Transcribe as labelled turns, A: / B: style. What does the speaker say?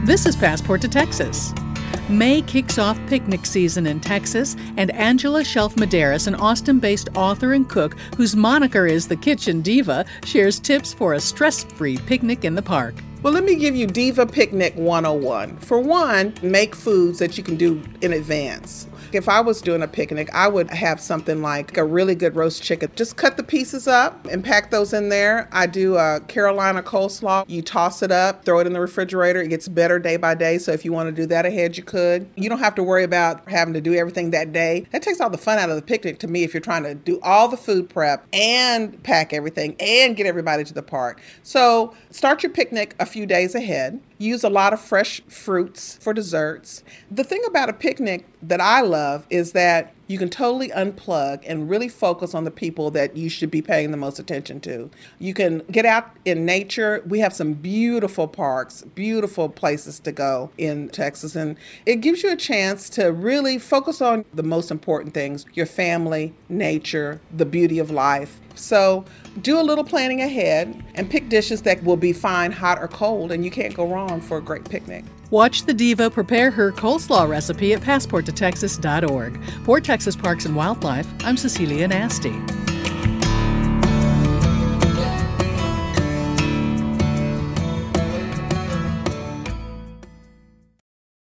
A: This is Passport to Texas. May kicks off picnic season in Texas, and Angela Shelf Medeiros, an Austin-based author and cook whose moniker is the Kitchen Diva, shares tips for a stress-free picnic in the park.
B: Well, let me give you Diva Picnic 101. For one, make foods that you can do in advance. If I was doing a picnic, I would have something like a really good roast chicken. Just cut the pieces up and pack those in there. I do a Carolina coleslaw. You toss it up, throw it in the refrigerator. It gets better day by day. So if you want to do that ahead, you could. You don't have to worry about having to do everything that day. That takes all the fun out of the picnic to me if you're trying to do all the food prep and pack everything and get everybody to the park. So start your picnic a few days ahead. Use a lot of fresh fruits for desserts. The thing about a picnic that I love is that you can totally unplug and really focus on the people that you should be paying the most attention to. You can get out in nature. We have some beautiful parks, beautiful places to go in Texas, and it gives you a chance to really focus on the most important things, your family, nature, the beauty of life. So do a little planning ahead and pick dishes that will be fine, hot or cold, and you can't go wrong for a great picnic.
A: Watch the Diva prepare her coleslaw recipe at passporttotexas.org. For Texas Parks and Wildlife, I'm Cecilia Nasty.